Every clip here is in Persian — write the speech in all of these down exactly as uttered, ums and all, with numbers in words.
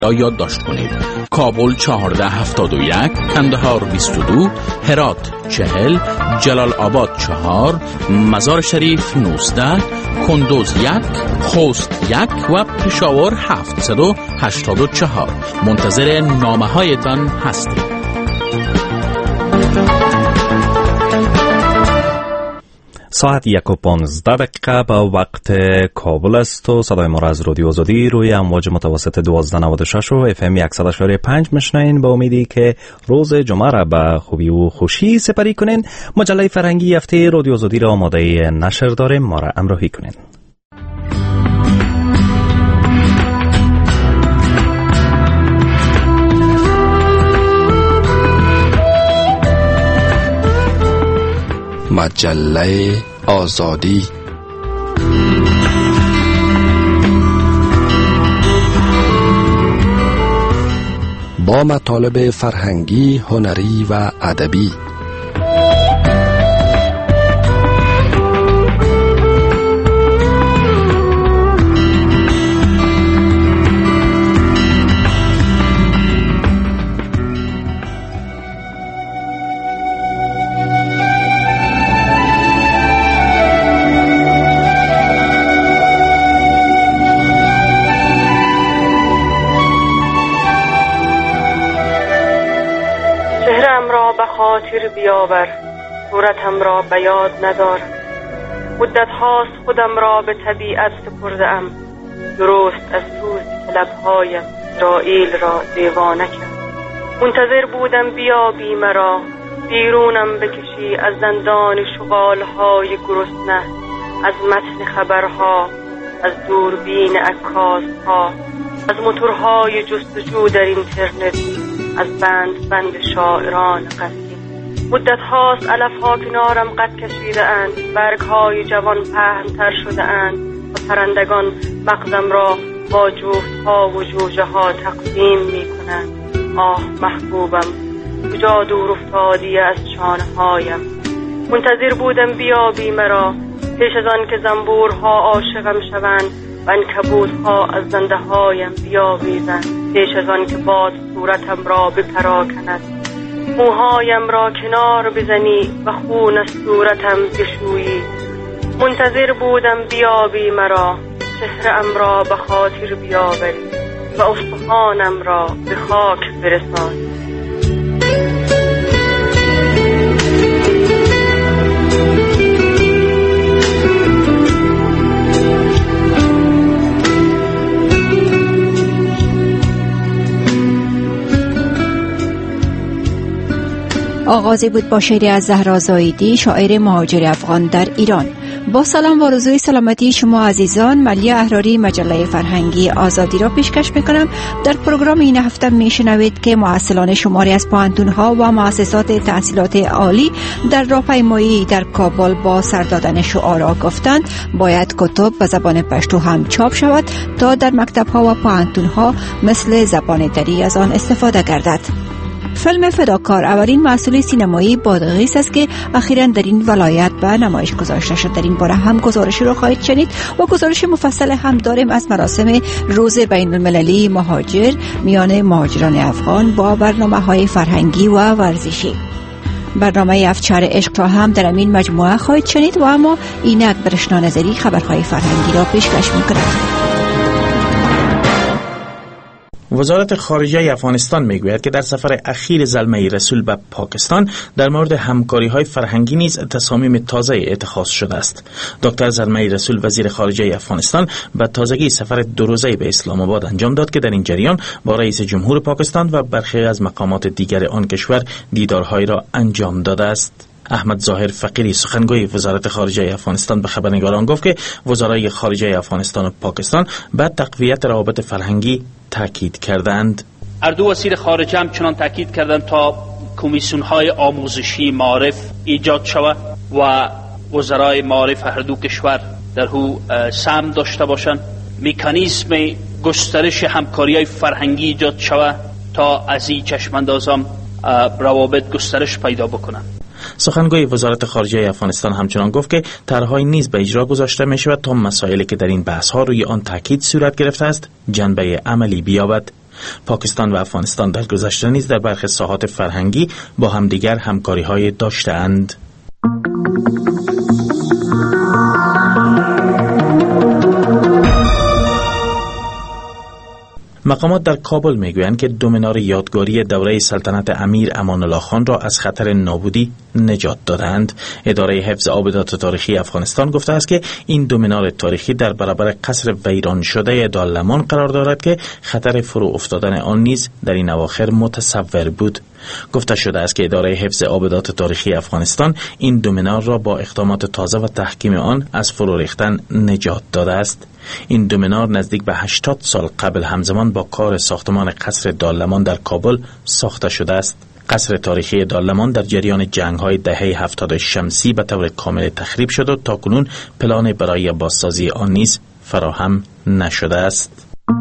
را یادداشت کنید. کابل چهارده هفتاد و یک، کندهار بیست و دو، هرات چهل، جلال آباد چهار، مزار شریف نوزده، کندوز یک، خوست یک و پشاور هفتصد و هشتاد و چهار. منتظر نامه هایتان هستیم. ساعت یک و پانزده دقیقه به وقت کابل است و صدای ما را از رادیو آزادی روی امواج متوسط دوازده نود و شش و اف ام صد و پنج میشنوین. با امیدی که روز جمعه را به خوبی و خوشی سپری کنین. مجله فرهنگی هفته رادیو آزادی را آماده نشر داریم، ما را همراهی کنین. مجله آزادی با مطالب فرهنگی، هنری و ادبی. خاطر بیاور، صورتم را به یاد ندارم. مدت هاست خودم را به طبیعت سپرده ام. درست از سوز لبهایم اسرائیل را دیوانه کرد. منتظر بودم بیابی مرا، بیرونم بکشی از زندان شغالهای گرسنه، از متن خبرها، از دوربین عکاسها، از موتورهای جستجو در اینترنت، از بند بند شاعران قدیم. مدت هاست علف ها کنارم قد کشیده اند، برگ های جوان پهن‌تر شده اند و پرندگان مغزم را با جفت ها و جوجه ها تقسیم می کنند. آه محبوبم، کجا دور افتادی از شانه هایم. منتظر بودم بیابی مرا، پیش از آن که زنبورها عاشقم شوند و عنکبوت‌ها از زنده هایم بیاویزند، پیش از آن که باد صورتم را بپراکند، موهایم را کنار بزنی و خون از صورتم بشویی. منتظر بودم بیابی مرا، چهره‌ام را به خاطر بیاوری و استخوانم را به خاک برسانی. آغازی بود با شعری از زهرا زاهدی، شاعر مهاجر افغان در ایران. با سلام و آرزوی سلامتی شما عزیزان، ملیه احراری مجله فرهنگی آزادی را پیشکش میکنم. در پروگرام این هفته میشنوید که محصلان شماری از پوهنتون‌ها و مؤسسات تحصیلات عالی در راهپیمایی در کابل با سر دادن شعارها گفتند باید کتب به زبان پشتو هم چاپ شود تا در مکتب‌ها و پوهنتون‌ها مثل زبان دری از آن استفاده گردد. فیلم فداکار اولین محصول سینمایی بادغیس است که اخیراً در این ولایت به نمایش گذاشته شد. در این باره هم گزارشی رو خواهید شنید و گزارش مفصل هم داریم از مراسم روز بین المللی مهاجر میان مهاجران افغان با برنامه‌های فرهنگی و ورزشی. برنامه افچار عشق را هم در این مجموعه خواهید شنید و اما اینک برشنا نظری خبرهای فرهنگی را پیشکش می‌کند. وزارت خارجه افغانستان میگوید که در سفر اخیر زلمه رسول به پاکستان در مورد همکاری‌های فرهنگی نیز تصامیم تازه اتخاذ شده است. دکتر زلمه رسول وزیر خارجه افغانستان به تازگی سفر دو روزه به اسلام آباد انجام داد که در این جریان با رئیس جمهور پاکستان و برخی از مقامات دیگر آن کشور دیدارهای را انجام داده است. احمد ظاهر فقیری سخنگوی وزارت خارجه افغانستان به خبرنگاران گفت که وزرای خارجه افغانستان و پاکستان به تقویت روابط فرهنگی تاکید کردند. هر دو وزیر خارجه هم چنان تاکید کردند تا کمیسیون‌های آموزشی معارف ایجاد شود و وزرای معارف هر دو کشور در او سهم داشته باشند، مکانیزم گسترش همکاری‌های فرهنگی ایجاد شود تا از این چشم‌اندازان روابط گسترش پیدا بکنند. سخنگوی وزارت خارجه افغانستان همچنان گفت که طرح‌های نیز به اجرا گذاشته می‌شود تا مسائلی که در این بحث‌ها روی آن تاکید صورت گرفته است جنبه عملی بیابد. پاکستان و افغانستان در گذشته نیز در برخی ساحات فرهنگی با همدیگر همکاری‌های داشته‌اند. مقامات در کابل میگویند که دو منار یادگاری دوره سلطنت امیر امان الله خان را از خطر نابودی نجات دادند. اداره حفظ آبدات تاریخی افغانستان گفته است که این دو منار تاریخی در برابر قصر ویران شده دالمان قرار دارد که خطر فرو افتادن آن نیز در این اواخر متصور بود. گفته شده است که اداره حفظ آبدات تاریخی افغانستان این دو منار را با اقدامات تازه و تحکیم آن از فرو ریختن نجات داده است. این دو منار نزدیک به هشتاد سال قبل همزمان با کار ساختمان قصر دالمان در کابل ساخته شده است. قصر تاریخی دالمان در جریان جنگ‌های دهه هفتاد شمسی به طور کامل تخریب شد و تاکنون پلان برای بازسازی آن نیز فراهم نشده است.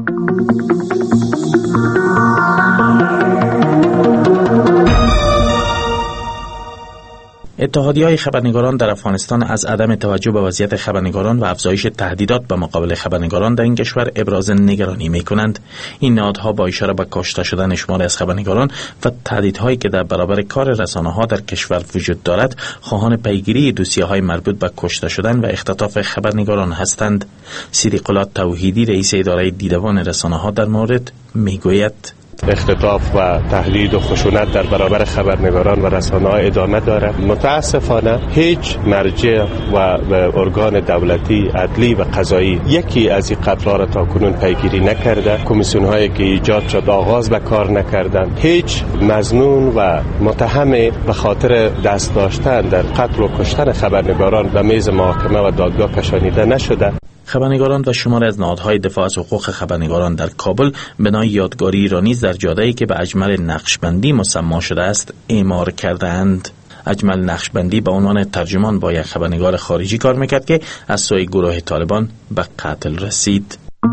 اتحادیه‌های خبرنگاران در افغانستان از عدم توجه به وضعیت خبرنگاران و افزایش تهدیدات به مقابل خبرنگاران در این کشور ابراز نگرانی می‌کنند. این نهادها با اشاره به کشته شدن شماری از خبرنگاران و تهدیدهایی که در برابر کار رسانه‌ها در کشور وجود دارد، خواهان پیگیری دوسیه‌های مربوط به کشته شدن و اختطاف خبرنگاران هستند. صدیق الله توحیدی رئیس اداره دیدبان رسانه‌ها در مورد می‌گوید: اختطاف و تهدید و خشونت در برابر خبرنگاران و رسانه‌ها ادامه دارد. متاسفانه هیچ مرجع و ارگان دولتی، عدلی و قضایی یکی از این قتل‌ها را تاکنون پیگیری نکرده. کمیسیون‌هایی که ایجاد شد آغاز به کار نکردند. هیچ مظنون و متهم به خاطر دست داشتن در قتل و کشتن خبرنگاران به میز محاکمه و دادگاه کشانیده نشده. خبرنگاران و شمار از نهادهای دفاع از حقوق خبرنگاران در کابل بنای یادگاری را نیز در جاده‌ای که به اجمل نقشبندی مسمی شده است اعمار کردند. اجمل نقشبندی به عنوان ترجمان با یک خبرنگار خارجی کار میکرد که از سوی گروه طالبان به قتل رسید.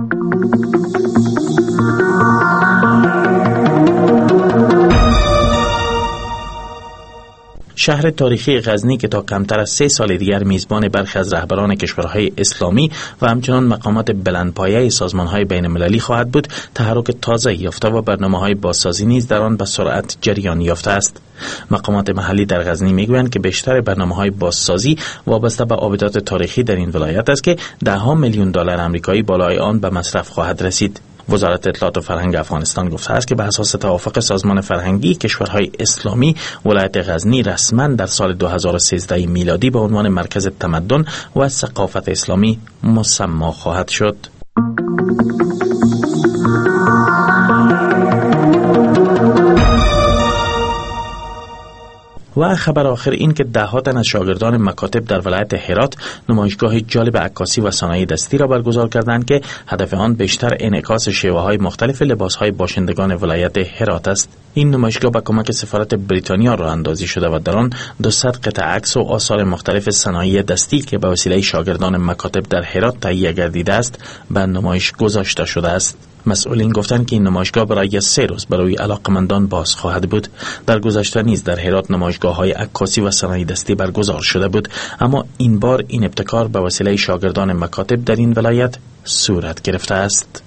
شهر تاریخی غزنی که تا کمتر از سه سال دیگر میزبان برخی از رهبران کشورهای اسلامی و همچنان مقامات بلندپایه سازمانهای بین المللی خواهد بود، تحرک تازه یافته و برنامه‌های بازسازی نیز در آن به سرعت جریان یافته است. مقامات محلی در غزنی میگویند که بیشتر برنامه‌های بازسازی وابسته به آبدات تاریخی در این ولایت است که ده ها میلیون دلار آمریکایی بالای آن به مصرف خواهد رسید. وزارت اطلاعات و فرهنگ افغانستان گفته است که به اساس توافق سازمان فرهنگی کشورهای اسلامی، ولایت غزنی رسما در سال دو هزار و سیزده میلادی به عنوان مرکز تمدن و ثقافت اسلامی مسمی خواهد شد. و خبر آخر این که ده ها تن از شاگردان مکاتب در ولایت هرات نمایشگاه جالب عکاسی و صنایع دستی را برگزار کردند که هدف آن بیشتر انعکاس شیوه‌های مختلف لباس‌های باشندگان ولایت هرات است. این نمایشگاه با کمک سفارت بریتانیا راه اندازی شده و در آن دویست قطعه عکس و آثار مختلف صنایع دستی که به وسیله شاگردان مکاتب در هرات تهیه گردیده است به نمایش گذاشته شده است. مسئولین گفتند که این نمایشگاه برای سه روز برای علاقمندان باز خواهد بود. در گذشته نیز در هرات نمایشگاه‌های عکاسی و صنایع دستی برگزار شده بود، اما این بار این ابتکار به وسیله شاگردان مکاتب در این ولایت صورت گرفته است.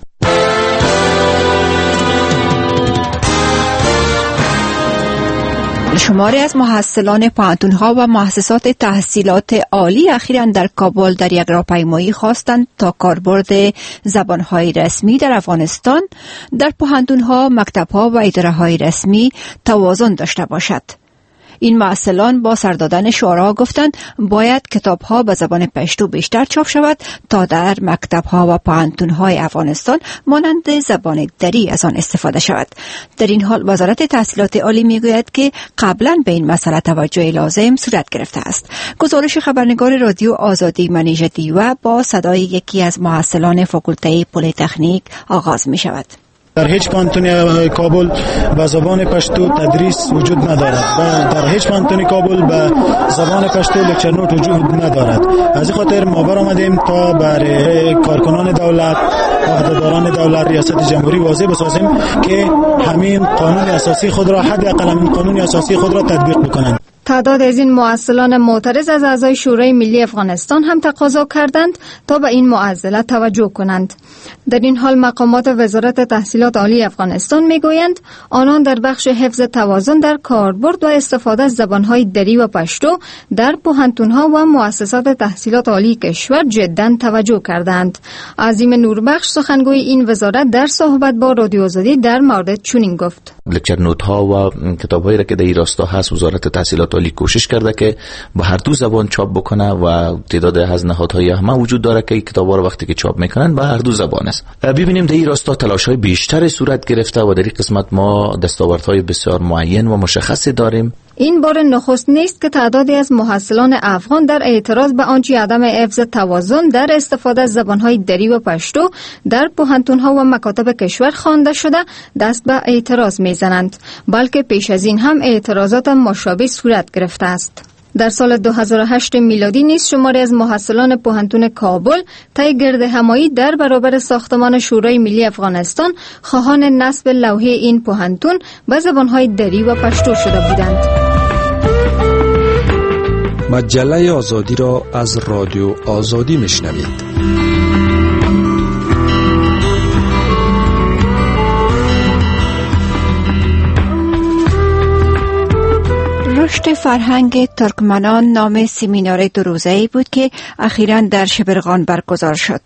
شماری از محصلان پوهنتون‌ها و مؤسسات تحصیلات عالی اخیراً در کابل در یک راهپیمایی خواستند تا کاربرد زبان‌های رسمی در افغانستان در پوهنتون‌ها، مکتب‌ها و اداره‌های رسمی توازن داشته باشد. این محصلان با سر دادن شعارها گفتند باید کتاب‌ها به زبان پشتو بیشتر چاپ شود تا در مکتب‌ها و پوهنتون‌های افغانستان مانند زبان دری از آن استفاده شود. در این حال وزارت تحصیلات عالی میگوید که قبلا به این مسئله توجه لازم صورت گرفته است. گزارش خبرنگار رادیو آزادی منیژه دیوه با صدای یکی از محصلان فاکولته پلی تکنیک آغاز می شود. در هیچ پوهنتون کابل به زبان پشتو تدریس وجود ندارد و در هیچ پوهنتون کابل به زبان پشتو لکچر نوت وجود ندارد. از این خاطر ما برآمدیم تا برای کارکنان دولت، عهدهداران دولت، ریاست جمهوری واضح بسازیم که همین قانون اساسی خود را، حداقل همین قانون اساسی خود را تطبیق بکنند. تعداد از این معسلان معترض از اعضای شورای ملی افغانستان هم تقاضا کردند تا به این معضله توجه کنند. در این حال مقامات وزارت تحصیلات عالی افغانستان میگویند آنان در بخش حفظ توازن در کاربرد و استفاده از زبانهای دری و پشتو در پوهنتون‌ها و مؤسسات تحصیلات عالی کشور جداً توجه کردند. عظیم نوربخش سخنگوی این وزارت در صحبت با رادیو آزادی در مورد چنین گفت: لکچر نوت ها و کتاب هایی را که در این راستا هست وزارت تحصیلات عالی کوشش کرده که با هر دو زبان چاپ بکنه و تعداد از نهادهای همه وجود داره که این کتاب ها را وقتی که چاپ میکنن با هر دو زبان است. ببینیم در این راستا تلاش های بیشتر صورت گرفته و در این قسمت ما دستاوردهای بسیار معین و مشخصی داریم. این بار نخست نیست که تعدادی از محصلان افغان در اعتراض به آنچه عدم حفظ توازن در استفاده از زبانهای دری و پشتو در پوهنتون‌ها و مکاتب کشور خوانده شده دست به اعتراض میزنند، بلکه پیش از این هم اعتراضات مشابه صورت گرفته است. در سال دو هزار و هشت میلادی نیز شماری از محصلان پوهنتون کابل طی گردهمایی در برابر ساختمان شورای ملی افغانستان خواهان نصب لوحه این پوهنتون به زبانهای دری و پشتو شده بودند. مجله آزادی را از رادیو آزادی میشنوید. رشد فرهنگ ترکمنان نام سمینار دو روزه‌ای بود که اخیراً در شبرغان برگزار شد.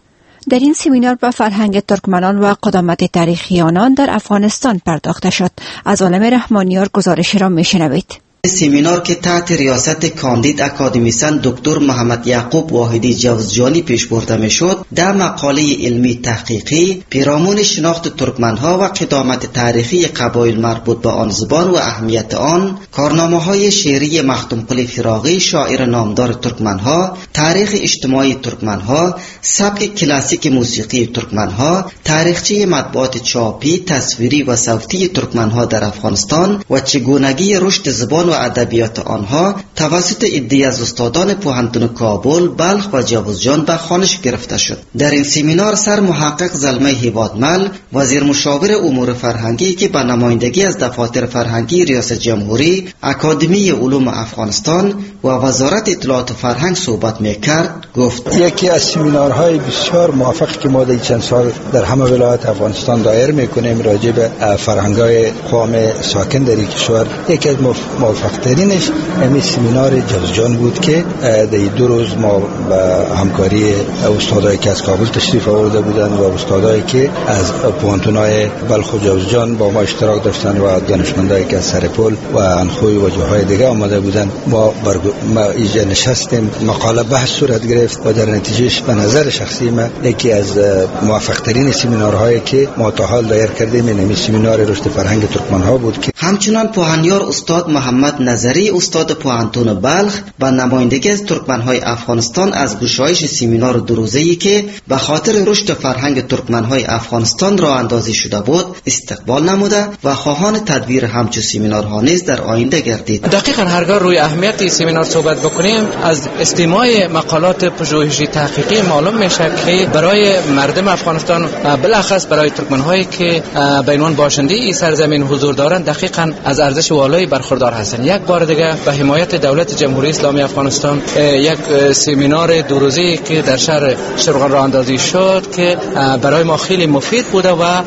در این سمینار به فرهنگ ترکمنان و قدامت تاریخی آنان در افغانستان پرداخته شد. از عالم رحمانیار گزارش را میشنوید. سمینار که تحت ریاست کاندید اکادمیسن دکتر محمد یعقوب واحدی جوزجانی پیش برده می شد، در مقاله علمی تحقیقی پیرامون شناخت ترکمنها و قدامت تاریخی قبایل مربوط به آن زبان و اهمیت آن، کارنامه های شعری مختوم قلی فراغی شاعر نامدار ترکمنها، تاریخ اجتماعی ترکمنها، سبک کلاسیک موسیقی ترکمنها، تاریخچه مطبوعات چاپی، تصویری و صوتی ترکمنها در افغانستان و چگونگی رشد زبان و ادبیات آنها توسط عده‌ای از استادان پوهنتون کابل، بلخ و جوزجان به خوانش گرفته شد. در این سمینار سر محقق زلمه هیوادمل، وزیر مشاور امور فرهنگی که به نمایندگی از دفاتر فرهنگی ریاست جمهوری، اکادمی علوم افغانستان و وزارت اطلاعات و فرهنگ صحبت میکرد، گفت: یکی از سمینارهای بسیار موفق که ما در چند سال در همه ولایات افغانستان دایر میکنیم راجع به فرهنگ‌های قوم ساکن در این کشور، یکی از موفق‌ترینش همین سمینار جوزجان بود که در دو روز ما به همکاری استادایی که از کابل تشریف آورده بودند و استادایی که از پوهنتون‌های بلخ و جوزجان با ما اشتراک داشتند و دانشمندایی که از سرپل و انخوی و جاهای دیگه آمده بودند، ما بر ما اینجا نشستیم، مقاله بحث صورت گرفت و در نتیجهش به نظر شخصی ما یکی از موفق‌ترین سمینارهایی که ما تا حال دایر کردیم این سمینار رشد فرهنگ ترکمن‌ها بود. که همچنان پوهنیار استاد محمد نظری استاد پوهنتون بلخ با نمایندگی از ترکمنهای افغانستان از گشایش سمینار دو روزه‌ای که به خاطر رشد فرهنگ ترکمنهای افغانستان راه اندازی شده بود استقبال نموده و خواهان تدویر همچون سمینارها نیز در آینده گردید. دقیقاً هرگاه روی اهمیت سمینار صحبت بکنیم، از استماع مقالات پژوهشی تحقیقی معلوم میشه که برای مردم افغانستان، بالاخص برای ترکمنهایی که به عنوان باشنده این سرزمین حضور دارند، دقیقاً از ارزش والایی برخوردار هستند. یک بار دیگه به حمایت دولت جمهوری اسلامی افغانستان یک سمینار دو روزه‌ای که در شهر شبرغان راه اندازی شد که برای ما خیلی مفید بوده و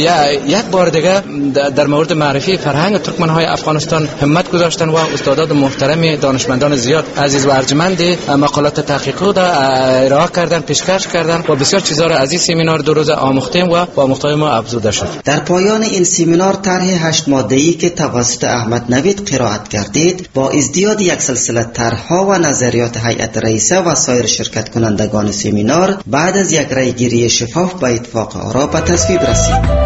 یک بار دیگه در مورد معرفی فرهنگ ترکمنهای افغانستان همت گذاشتن و استادان محترم دانشمندان زیاد عزیز و ارجمند مقالات تحقیقی را ارائه کردن، پیشکش کردن و بسیار چیزا را از این سمینار دو روزه آموختیم و با محتوای ما افزوده شد. در پایان این سمینار طرح هشت ماده‌ای که توسط احمد نوید قرائت گردید با ازدیاد یک سلسله طرح‌ها و نظریات هیئت رئیسه و سایر شرکت کنندگان سمینار بعد از یک رأی گیری شفاف به اتفاق آرا به تصویب رسید.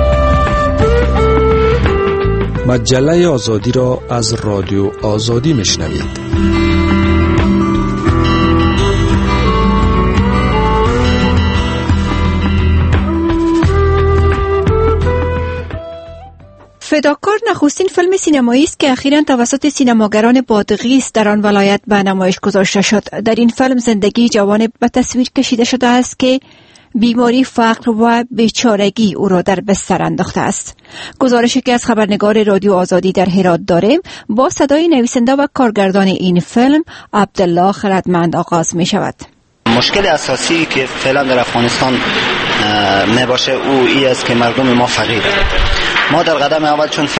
مجله آزادی را از رادیو آزادی میشنوید. فداکار نخستین فیلم سینمایی است که اخیراً توسط سینماگران بادغیس در آن ولایت به نمایش گذاشته شد. در این فیلم زندگی جوان به تصویر کشیده شده است که بیماری، فقر و بیچارگی او را در بستر انداخته است. گزارشی که از خبرنگار رادیو آزادی در هرات داریم با صدای نویسنده و کارگردان این فیلم عبدالله خردمند آغاز می شود. مشکل اساسی که فعلا در افغانستان می باشه او ای است که مردم ما فقیره. ما در قدم اول چون